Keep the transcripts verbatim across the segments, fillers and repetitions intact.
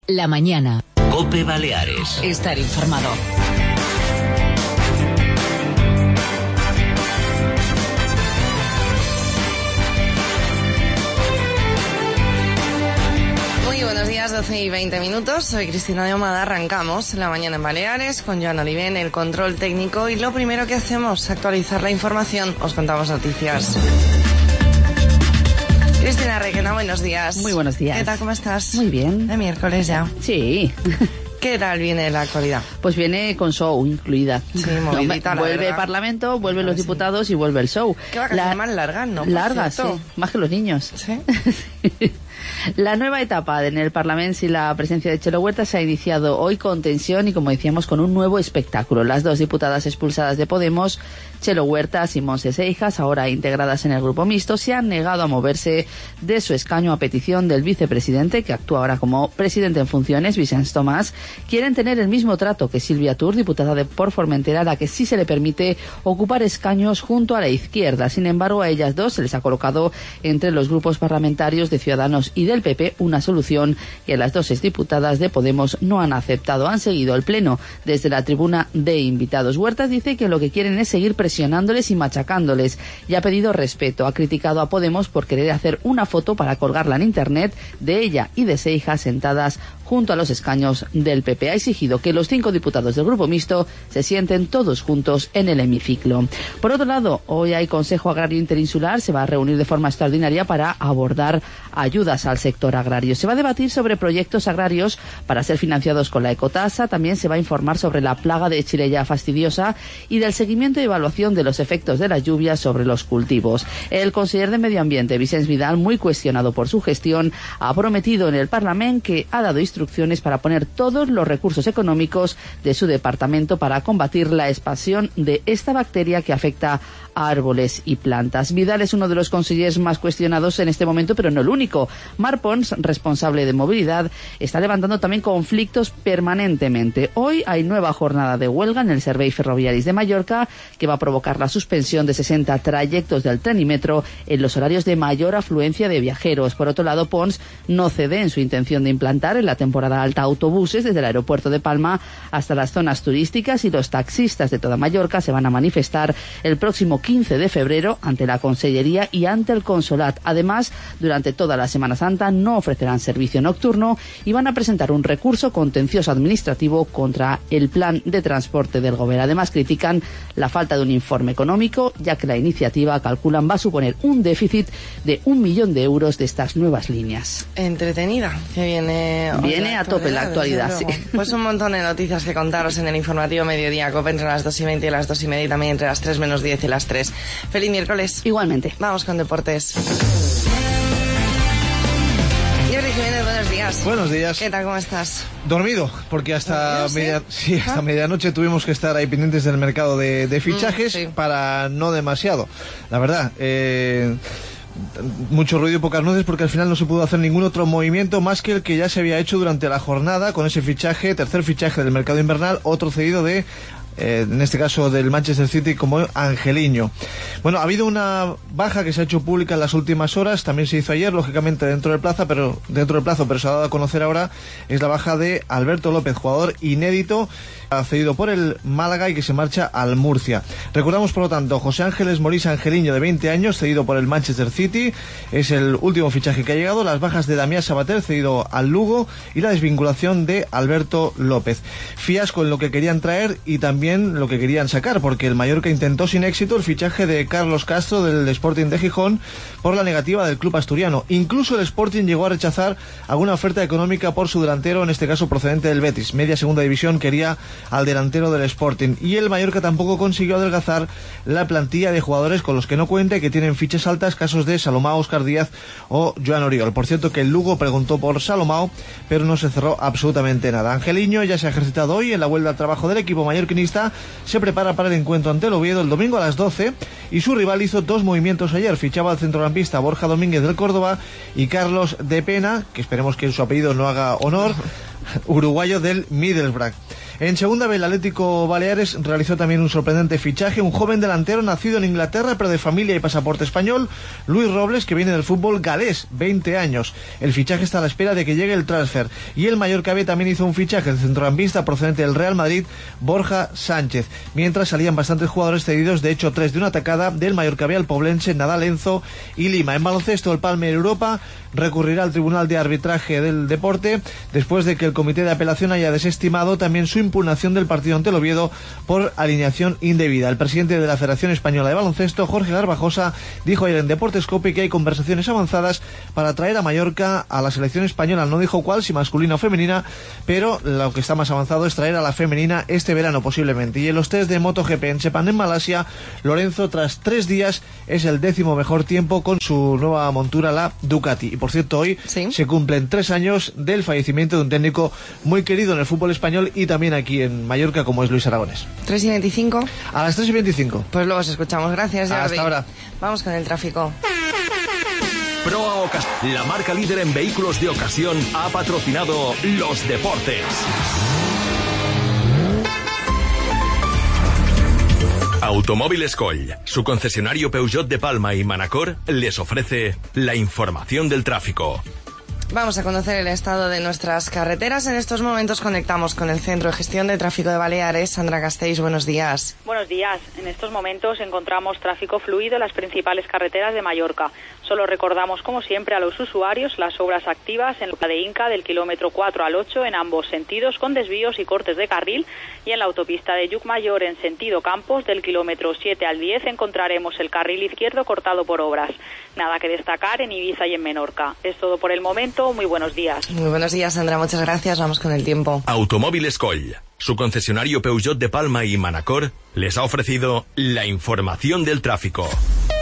La mañana. COPE Baleares. Estar informado. Muy buenos días, doce y veinte minutos. Soy Cristina de Ahumada. Arrancamos La mañana en Baleares con Joan Oliver, el control técnico. Y lo primero que hacemos es actualizar la información. Os contamos noticias. Cristina Requena, buenos días. Muy buenos días. ¿Qué tal, cómo estás? Muy bien. De miércoles ya. Sí. ¿Qué tal viene la actualidad? Pues viene con show incluida. Sí, movidita, no, la Vuelve verdad. el Parlamento, vuelven los Sí. diputados y vuelve el show. Qué vacaciones más largas, ¿no? Por Largas, sí. cierto. Más que los niños. Sí. La nueva etapa en el Parlamento y la presencia de Txelo Huerta se ha iniciado hoy con tensión y, como decíamos, con un nuevo espectáculo. Las dos diputadas expulsadas de Podemos, Txelo Huerta y Montse Seijas, ahora integradas en el grupo mixto, se han negado a moverse de su escaño a petición del vicepresidente, que actúa ahora como presidente en funciones, Vicens Tomàs. Quieren tener el mismo trato que Silvia Tur, diputada de por Formentera, a la que sí se le permite ocupar escaños junto a la izquierda. Sin embargo, a ellas dos se les ha colocado entre los grupos parlamentarios de Ciudadanos y del P P una solución que las dos exdiputadas de Podemos no han aceptado. Han seguido el pleno desde la tribuna de invitados. Huertas dice que lo que quieren es seguir presionándoles y machacándoles y ha pedido respeto. Ha criticado a Podemos por querer hacer una foto para colgarla en internet de ella y de Seijas sentadas junto a los escaños del P P. Ha exigido que los cinco diputados del grupo mixto se sienten todos juntos en el hemiciclo. Por otro lado, hoy hay Consejo Agrario Interinsular. Se va a reunir de forma extraordinaria para abordar ayudas al sector agrario. Se va a debatir sobre proyectos agrarios para ser financiados con la ecotasa. También se va a informar sobre la plaga de Xylella fastidiosa y del seguimiento y evaluación de los efectos de las lluvias sobre los cultivos. El conseller de Medio Ambiente, Vicens Vidal, muy cuestionado por su gestión, ha prometido en el Parlamento que ha dado instrucciones para poner todos los recursos económicos de su departamento para combatir la expansión de esta bacteria que afecta a árboles y plantas. Vidal es uno de los consellers más cuestionados en este momento, pero no el único. Mar Pons, responsable de movilidad, está levantando también conflictos permanentemente. Hoy hay nueva jornada de huelga en el Servei Ferroviaris de Mallorca, que va a provocar la suspensión de sesenta trayectos del tren y metro en los horarios de mayor afluencia de viajeros. Por otro lado, Pons no cede en su intención de implantar en la temporada alta autobuses desde el aeropuerto de Palma hasta las zonas turísticas, y los taxistas de toda Mallorca se van a manifestar el próximo quince de febrero ante la Consellería y ante el Consolat. Además, durante toda la Semana Santa no ofrecerán servicio nocturno y van a presentar un recurso contencioso administrativo contra el plan de transporte del Gobierno. Además, critican la falta de un informe económico, ya que la iniciativa, calculan, va a suponer un déficit de un millón de euros de estas nuevas líneas. Entretenida, que viene... Viene a tope la actualidad, sí. Pues un montón de noticias que contaros en el informativo Mediodía COPE entre las dos y veinte y las dos y media, y también entre las tres menos diez y las tres. Feliz miércoles. Igualmente. Vamos con deportes. Jordi Jiménez, buenos días. Buenos días. ¿Qué tal, cómo estás? Dormido, porque hasta, ¿Dormido, sí? media, sí, hasta ¿Ah? medianoche tuvimos que estar ahí pendientes del mercado de, de fichajes, Mm, sí. para no demasiado. La verdad, eh, mucho ruido y pocas nueces, porque al final no se pudo hacer ningún otro movimiento más que el que ya se había hecho durante la jornada con ese fichaje, tercer fichaje del mercado invernal, otro cedido de... Eh, en este caso del Manchester City, como Angeliño. Bueno, ha habido una baja que se ha hecho pública en las últimas horas, también se hizo ayer, lógicamente dentro del plazo, pero dentro del plazo, pero se ha dado a conocer ahora, es la baja de Alberto López, jugador inédito, cedido por el Málaga y que se marcha al Murcia. Recordamos, por lo tanto, José Ángeles Morís Angeliño, de veinte años, cedido por el Manchester City, es el último fichaje que ha llegado, las bajas de Damián Sabater, cedido al Lugo, y la desvinculación de Alberto López. Fiasco en lo que querían traer y también lo que querían sacar, porque el Mallorca intentó sin éxito el fichaje de Carlos Castro del Sporting de Gijón por la negativa del club asturiano. Incluso el Sporting llegó a rechazar alguna oferta económica por su delantero, en este caso procedente del Betis. Media segunda división quería al delantero del Sporting, y el Mallorca tampoco consiguió adelgazar la plantilla de jugadores con los que no cuenta y que tienen fichas altas, casos de Salomao, Óscar Díaz o Joan Oriol. Por cierto, que el Lugo preguntó por Salomao, pero no se cerró absolutamente nada. Angeliño ya se ha ejercitado hoy en la vuelta al trabajo del equipo mallorquinista, se prepara para el encuentro ante el Oviedo el domingo a las doce, y su rival hizo dos movimientos ayer, fichaba al centrocampista Borja Domínguez del Córdoba y Carlos de Pena, que esperemos que su apellido no haga honor, uruguayo del Middlesbrough. En segunda B, el Atlético Baleares realizó también un sorprendente fichaje, un joven delantero nacido en Inglaterra pero de familia y pasaporte español, Luis Robles, que viene del fútbol galés, veinte años. El fichaje está a la espera de que llegue el transfer. Y el Mallorca B también hizo un fichaje de centrocampista procedente del Real Madrid, Borja Sánchez. Mientras salían bastantes jugadores cedidos, de hecho tres de una atacada del Mallorca B al Poblense, Nadal, Enzo y Lima. En baloncesto, el Palmer Europa recurrirá al Tribunal de Arbitraje del Deporte después de que el Comité de Apelación haya desestimado también su impugnación del partido ante el Oviedo por alineación indebida. El presidente de la Federación Española de Baloncesto, Jorge Garbajosa, dijo ayer en Deportes Cope que hay conversaciones avanzadas para traer a Mallorca a la selección española. No dijo cuál, si masculina o femenina, pero lo que está más avanzado es traer a la femenina este verano posiblemente. Y en los test de MotoGP en Sepang, en Malasia, Lorenzo tras tres días es el décimo mejor tiempo con su nueva montura, la Ducati. Y por cierto, hoy ¿Sí? se cumplen tres años del fallecimiento de un técnico muy querido en el fútbol español y también aquí en Mallorca, como es Luis Aragonés. ¿tres y veinticinco? A las tres y veinticinco. Pues luego os escuchamos. Gracias, Jordi. Hasta ahora. Vamos con el tráfico. Proa Ocasión, la marca líder en vehículos de ocasión, ha patrocinado los deportes. Automóviles Coll, su concesionario Peugeot de Palma y Manacor, les ofrece la información del tráfico. Vamos a conocer el estado de nuestras carreteras. En estos momentos conectamos con el Centro de Gestión de Tráfico de Baleares. Sandra Castells, buenos días. Buenos días. En estos momentos encontramos tráfico fluido en las principales carreteras de Mallorca. Solo recordamos, como siempre, a los usuarios las obras activas en la de Inca del kilómetro cuatro al ocho en ambos sentidos, con desvíos y cortes de carril, y en la autopista de Llucmayor en sentido Campos del kilómetro siete al diez encontraremos el carril izquierdo cortado por obras. Nada que destacar en Ibiza y en Menorca. Es todo por el momento. Muy buenos días. Muy buenos días, Sandra. Muchas gracias. Vamos con el tiempo. Automóviles Coll, su concesionario Peugeot de Palma y Manacor, les ha ofrecido la información del tráfico.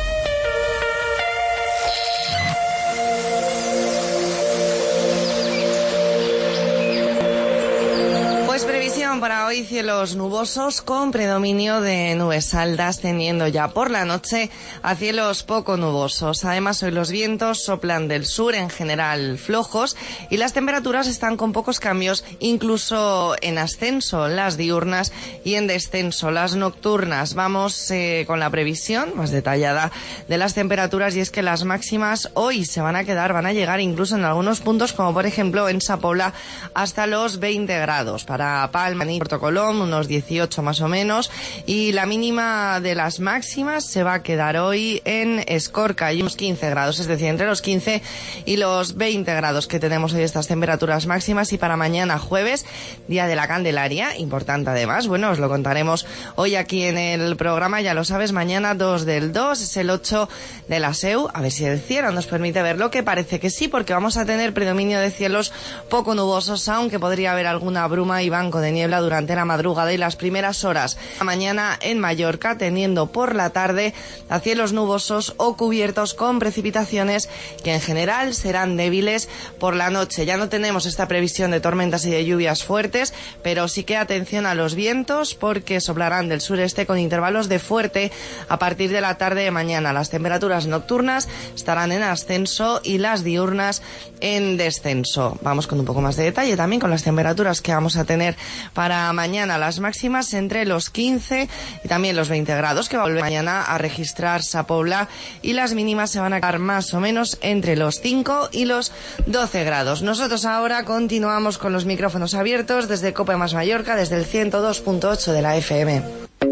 Para hoy, cielos nubosos con predominio de nubes altas, tendiendo ya por la noche a cielos poco nubosos. Además, hoy los vientos soplan del sur, en general flojos, y las temperaturas están con pocos cambios, incluso en ascenso las diurnas y en descenso las nocturnas. Vamos eh, con la previsión más detallada de las temperaturas, y es que las máximas hoy se van a quedar, van a llegar incluso en algunos puntos, como por ejemplo en Sa Pobla, hasta los veinte grados. Para Palma y Puerto Colom, unos dieciocho más o menos, y la mínima de las máximas se va a quedar hoy en Escorca y unos quince grados, es decir, entre los quince y los veinte grados que tenemos hoy estas temperaturas máximas. Y para mañana jueves, Día de la Candelaria, importante además, bueno, os lo contaremos hoy aquí en el programa, ya lo sabes, mañana dos del dos, es el ocho de la S E U, a ver si el cielo nos permite verlo, que parece que sí, porque vamos a tener predominio de cielos poco nubosos, aunque podría haber alguna bruma y banco de niebla durante la madrugada y las primeras horas. Mañana en Mallorca, tendiendo por la tarde a cielos nubosos o cubiertos con precipitaciones que en general serán débiles por la noche. Ya no tenemos esta previsión de tormentas y de lluvias fuertes, pero sí que atención a los vientos, porque soplarán del sureste con intervalos de fuerte a partir de la tarde de mañana. Las temperaturas nocturnas estarán en ascenso y las diurnas en descenso. Vamos con un poco más de detalle también con las temperaturas que vamos a tener para mañana. Las máximas entre los quince y también los veinte grados que va a volver mañana a registrar Sa Pobla, y las mínimas se van a quedar más o menos entre los cinco y los doce grados. Nosotros ahora continuamos con los micrófonos abiertos desde Cope Más Mallorca, desde el ciento dos punto ocho de la F M.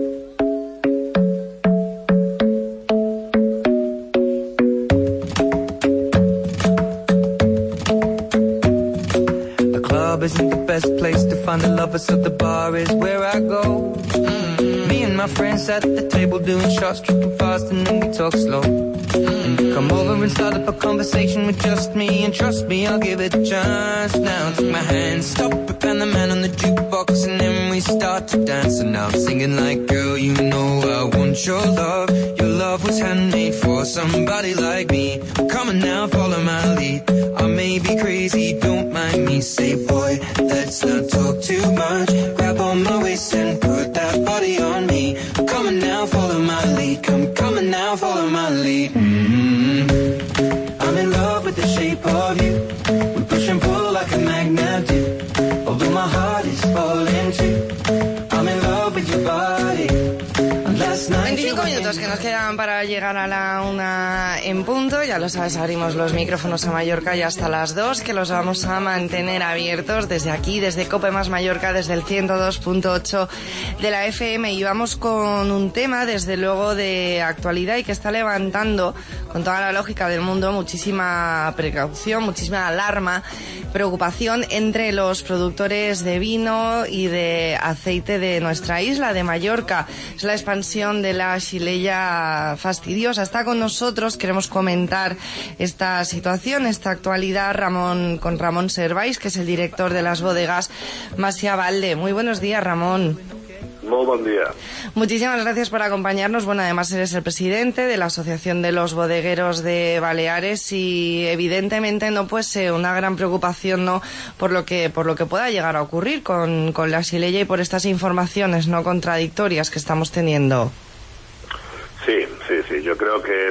Isn't the best place to find the lovers, so the bar is where I go. Mm-hmm. Me and my friends at the table doing shots, tripping fast, and then we talk slow. Mm-hmm. And you come over and start up a conversation with just me, and trust me, I'll give it a chance. Now take my hand, stop it, and the man on the jukebox, and then we start to dance. And now I'm singing like, girl, you know I want your love. Your love was handmade for somebody like me. Come on now, follow my lead. I may be crazy, don't mind me. Say, boy, let's not talk too much. Grab on my waist and put that body on me. Come on now, follow my lead. Come, come on now, follow my lead. Mm-hmm. I'm in love with the shape of you. We push and pull like a magnet do. Although my heart is falling veinticinco minutos que nos quedan para llegar a la una en punto. Ya lo sabes, abrimos los micrófonos a Mallorca ya hasta las dos, que los vamos a mantener abiertos desde aquí, desde Cope Más Mallorca, desde el ciento dos punto ocho de la F M. Y vamos con un tema, desde luego, de actualidad y que está levantando, con toda la lógica del mundo, muchísima precaución, muchísima alarma, preocupación entre los productores de vino y de aceite de nuestra isla, de Mallorca. Es la expansión de la Xylella fastidiosa. Está con nosotros, queremos comentar esta situación, esta actualidad, Ramón, con Ramón Servais, que es el director de las bodegas Masia Valde. Muy buenos días, Ramón. Muy buen día. Muchísimas gracias por acompañarnos. Bueno, además eres el presidente de la Asociación de los Bodegueros de Baleares y evidentemente no pues eh, una gran preocupación, ¿no?, por lo que por lo que pueda llegar a ocurrir con, con la Xylella y por estas informaciones no contradictorias que estamos teniendo. Sí, sí, sí. Yo creo que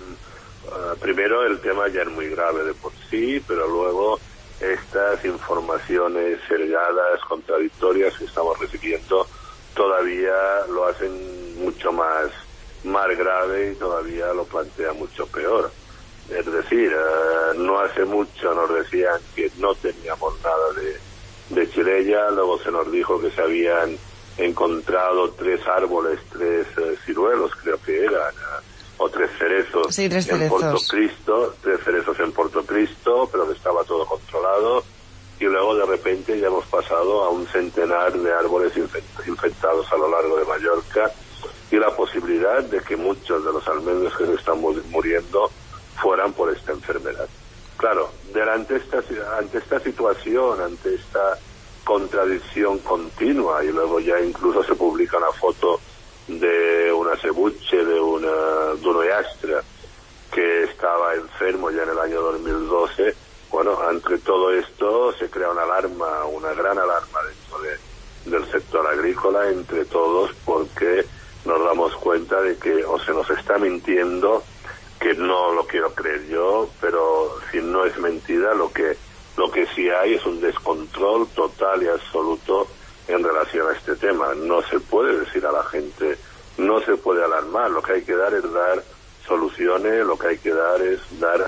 uh, primero el tema ya es muy grave de por sí, pero luego estas informaciones sesgadas, contradictorias que estamos recibiendo todavía lo hacen mucho más, más grave y todavía lo plantea mucho peor. Es decir, uh, no hace mucho nos decían que no teníamos nada de, de Xylella, luego se nos dijo que se habían encontrado tres árboles, tres uh, ciruelos, creo que eran, uh, o tres cerezos, sí, tres en cerezos. Porto Cristo, tres cerezos en Porto Cristo, pero que estaba todo controlado. Y luego de repente ya hemos pasado a un centenar de árboles infectados a lo largo de Mallorca y la posibilidad de que muchos de los almendros que se están muriendo fueran por esta enfermedad. Claro, delante esta, ante esta situación, ante esta contradicción continua, y luego ya incluso se publica una foto de una cebuche, de una de un oiastra que estaba enfermo ya en el año dos mil doce. Bueno, entre todo esto se crea una alarma, una gran alarma dentro de, del sector agrícola, entre todos, porque nos damos cuenta de que o se nos está mintiendo, que no lo quiero creer yo, pero si no es mentira, lo que lo que sí hay es un descontrol total y absoluto en relación a este tema. No se puede decir a la gente, no se puede alarmar, lo que hay que dar es dar soluciones, lo que hay que dar es dar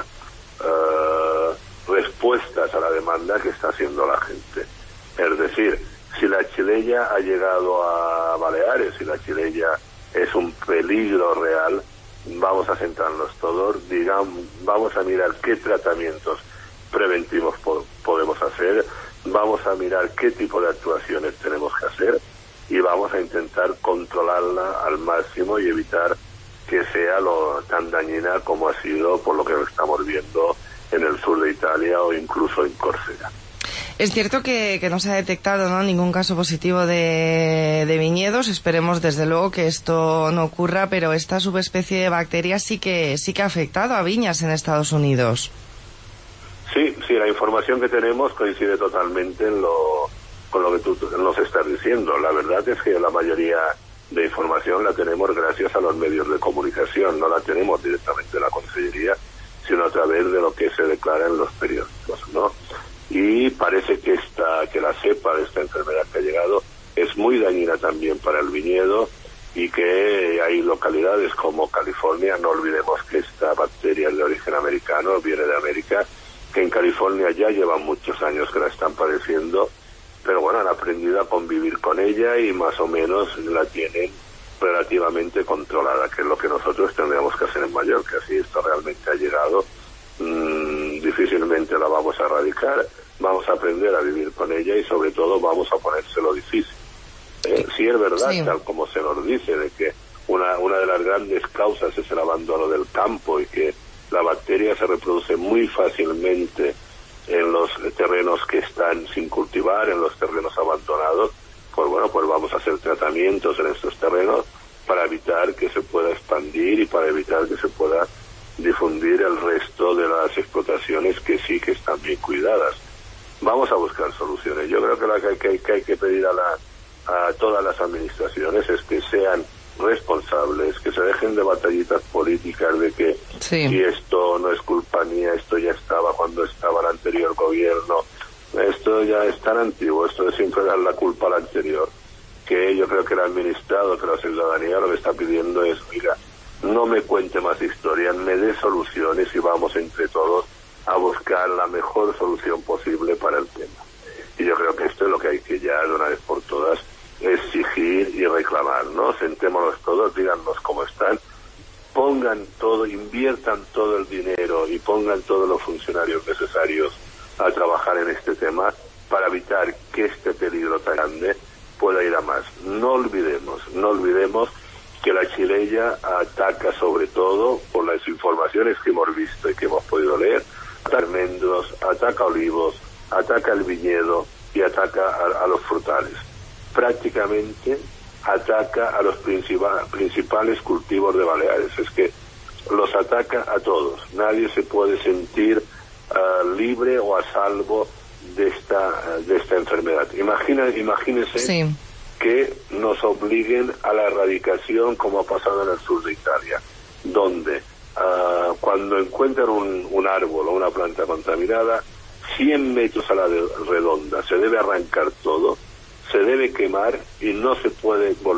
Uh, respuestas a la demanda que está haciendo la gente. Es decir, si la Xylella ha llegado a Baleares, si la Xylella es un peligro real, vamos a centrarnos todos, digamos, vamos a mirar qué tratamientos preventivos po- podemos hacer, vamos a mirar qué tipo de actuaciones tenemos que hacer y vamos a intentar controlarla al máximo y evitar que sea lo tan dañina como ha sido por lo que estamos viendo en el sur de Italia o incluso en Córcega. Es cierto que, que no se ha detectado, ¿no?, ningún caso positivo de, de viñedos. Esperemos desde luego que esto no ocurra, pero esta subespecie de bacteria sí que sí que ha afectado a viñas en Estados Unidos. Sí, sí, la información que tenemos coincide totalmente en lo, con lo que tú nos estás diciendo. La verdad es que la mayoría de información la tenemos gracias a los medios de comunicación, no la tenemos directamente en la Consellería, sino a través de lo que se declara en los periódicos, ¿no? Y parece que esta, que la cepa de esta enfermedad que ha llegado es muy dañina también para el viñedo y que hay localidades como California, no olvidemos que esta bacteria es de origen americano, viene de América, que en California ya llevan muchos años que la están padeciendo, pero bueno, han aprendido a convivir con ella y más o menos la tienen relativamente controlada, que es lo que nosotros tendríamos que hacer en Mallorca. Si esto realmente ha llegado, mmm, difícilmente la vamos a erradicar, vamos a aprender a vivir con ella y sobre todo vamos a ponérselo difícil. Eh, si es verdad, sí, tal como se nos dice, de que una, una de las grandes causas es el abandono del campo y que la bacteria se reproduce muy fácilmente en los terrenos que están sin cultivar, en los terrenos abandonados, pues bueno, pues vamos a hacer tratamientos en estos terrenos para evitar que se pueda expandir y para evitar que se pueda difundir el resto de las explotaciones que sí que están bien cuidadas. Vamos a buscar soluciones. Yo creo que lo que hay que, que, hay que pedir a, la, a todas las administraciones es que sean responsables, que se dejen de batallitas políticas de que sí. si esto no es culpa mía, esto ya estaba cuando estaba el anterior gobierno, Esto ya es tan antiguo, esto de siempre dar la culpa al anterior, que yo creo que el administrado, que la ciudadanía lo que está pidiendo es, mira, no me cuente más historias, me dé soluciones y vamos entre todos a buscar la mejor solución posible para el tema. Y yo creo que esto es lo que hay que ya de una vez por todas exigir y reclamar, ¿no? Sentémonos todos, díganos cómo están, pongan todo, inviertan todo el dinero y pongan todos los funcionarios necesarios a trabajar en este tema para evitar que este peligro tan grande pueda ir a más. No olvidemos, no olvidemos que la Chilella ataca sobre todo, por las informaciones que hemos visto y que hemos podido leer, ataca almendros, ataca olivos, ataca el viñedo y ataca a, a los frutales. Prácticamente ataca a los principal, principales cultivos de Baleares. Es que los ataca a todos. Nadie se puede sentir uh, libre o a salvo de esta uh, de esta enfermedad. Imagina, imagínense sí. que nos obliguen a la erradicación, como ha pasado en el sur de Italia, donde uh, cuando encuentran un, un árbol o una planta contaminada, cien metros a la de, redonda, se debe arrancar todo, se debe quemar y no se puede volver